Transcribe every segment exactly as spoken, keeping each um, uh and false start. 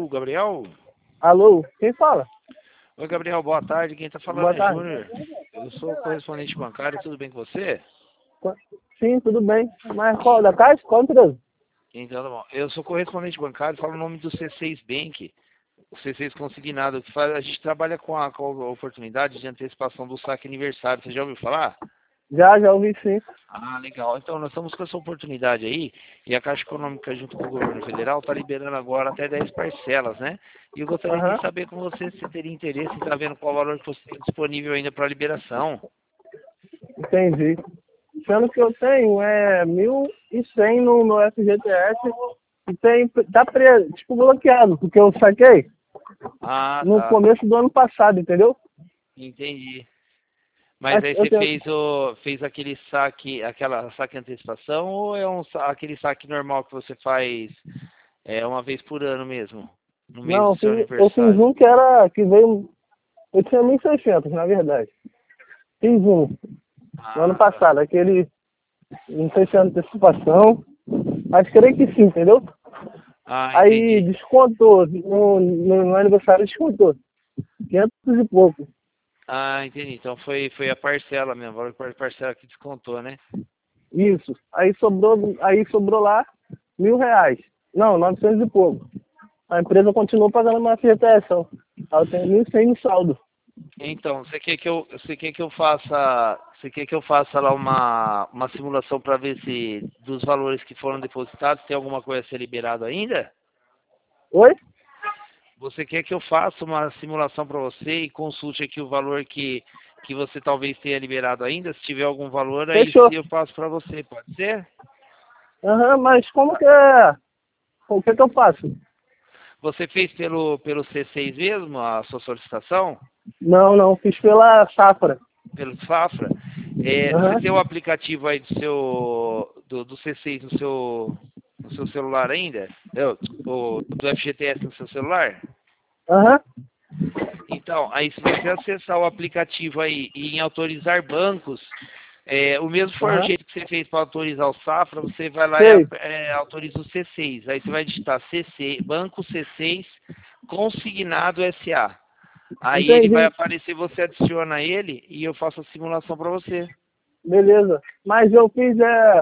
Alô, Gabriel? Alô, quem fala? Oi, Gabriel, boa tarde. Quem está falando Boa é tarde. Júnior. Eu sou correspondente bancário, tudo bem com você? Sim, tudo bem. Mas qual da Caixa? Qual empresa? Então, tá bom. Eu sou correspondente bancário, falo o nome do C seis Bank, o C seis Consignado, que faz, a gente trabalha com a, com a oportunidade de antecipação do saque aniversário. Você já ouviu falar? Já, já ouvi sim. Ah, legal. Então, nós estamos com essa oportunidade aí, e a Caixa Econômica, junto com o governo federal, está liberando agora até dez parcelas, né? E eu gostaria Aham, de saber com você se você teria interesse em estar vendo qual valor que você tem disponível ainda para liberação. entendi. Sendo que eu tenho é mil e cem no meu F G T S e tem, tá preso, tipo bloqueado, porque eu saquei Ah, no tá. começo do ano passado, entendeu? Entendi. Mas Mas aí eu você tenho, fez o fez aquele saque, aquela saque antecipação ou é um sa- aquele saque normal que você faz é uma vez por ano mesmo, no mês não, do eu seu fiz, eu fiz aniversário? um que era, que veio, eu tinha mil e seiscentos na verdade. Fiz um no ano Ah, tá. passado, aquele, não sei se é antecipação, mas creio que sim, entendeu? Ah, Aí entendi. descontou, no, no, no aniversário descontou, quinhentos e pouco. Ah, entendi. Então foi foi a parcela mesmo, o valor por parcela que descontou, né? Isso. Aí sobrou, aí sobrou lá mil reais. Não, novecentos e pouco. A empresa continuou pagando uma F G T S. Aí eu tenho mil e cem no saldo. Então, você quer que eu você quer que eu faça, você quer que eu faça lá uma uma simulação para ver se dos valores que foram depositados tem alguma coisa a ser liberado ainda? Oi? Você quer que eu faça uma simulação para você e consulte aqui o valor que, que você talvez tenha liberado ainda? Se tiver algum valor, aí Fechou. eu passo para você, pode ser? Aham, mas como que é? O que que eu faço? Você fez pelo, pelo C seis mesmo a sua solicitação? Não, não, fiz pela safra. Pelo Safra? É, você Aham, tem o aplicativo aí do seu do, do C seis no seu, no seu celular ainda? É, o, o- do F G T S no seu celular? aham, Então, aí se você acessar o aplicativo aí e em autorizar bancos, é, o mesmo for o aham. jeito que você fez para autorizar o Safra, você vai lá e Sei, ap- é, autoriza o C seis. Aí você vai digitar C seis, Banco C seis Consignado S A. Aí ele vai entendi. aparecer, você adiciona ele e eu faço a simulação para você. Beleza. Mas eu fiz, é...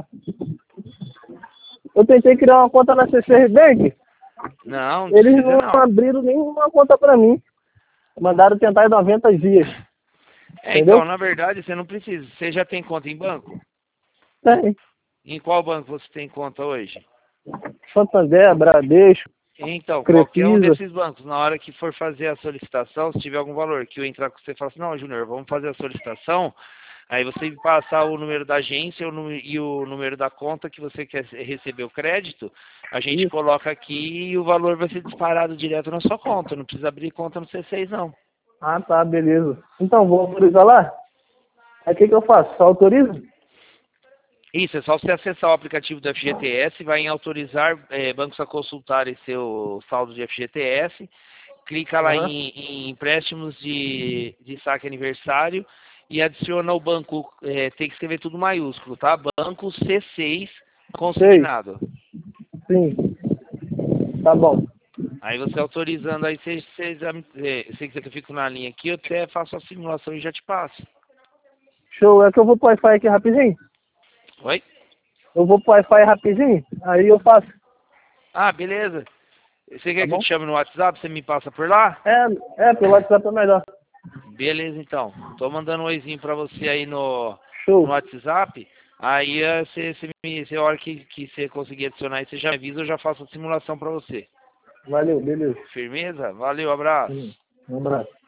Eu tentei criar uma conta na C C Bank. Não, não Eles precisa não não. abriram nenhuma conta pra mim. Mandaram tentar em noventa dias. É, então, Entendeu? na verdade, você não precisa. Você já tem conta em banco? Tem. Em qual banco você tem conta hoje? Santander, Bradesco, Então, qualquer um Crefisa. desses bancos, na hora que for fazer a solicitação, se tiver algum valor que eu entrar com você, fala assim, não, Júnior, vamos fazer a solicitação, aí você me passar o número da agência o nu- e o número da conta que você quer receber o crédito, a gente Isso. coloca aqui e o valor vai ser disparado direto na sua conta, não precisa abrir conta no C seis, não. Ah, tá, beleza. Então, vou autorizar lá? Aí o que, que eu faço? Só autorizo? Isso, é só você acessar o aplicativo do F G T S, vai em autorizar eh, bancos a consultarem seu saldo de F G T S, clica lá Aham. em, em empréstimos de, de saque aniversário e adiciona o banco, eh, tem que escrever tudo maiúsculo, tá? Banco C seis Sei. consignado. Sim. Tá bom. Aí você autorizando, aí você, você, já me- eh, se quiser que eu fico na linha aqui, eu até faço a simulação e já te passo. Show. É que eu vou pro Wi-Fi aqui rapidinho. Oi? Eu vou pro Wi-Fi rapidinho, aí eu faço. Ah, beleza. Você Tá quer que eu bom? te chame no WhatsApp? Você me passa por lá? É, é, pelo WhatsApp é melhor. Beleza, então. Tô mandando um oizinho pra você aí no, no Show. WhatsApp. Aí eh, você, você me, você, a hora que, que você conseguir adicionar aí, você já avisa, eu já faço a simulação pra você. Valeu, beleza. Firmeza? Valeu, abraço. Hum, Um abraço.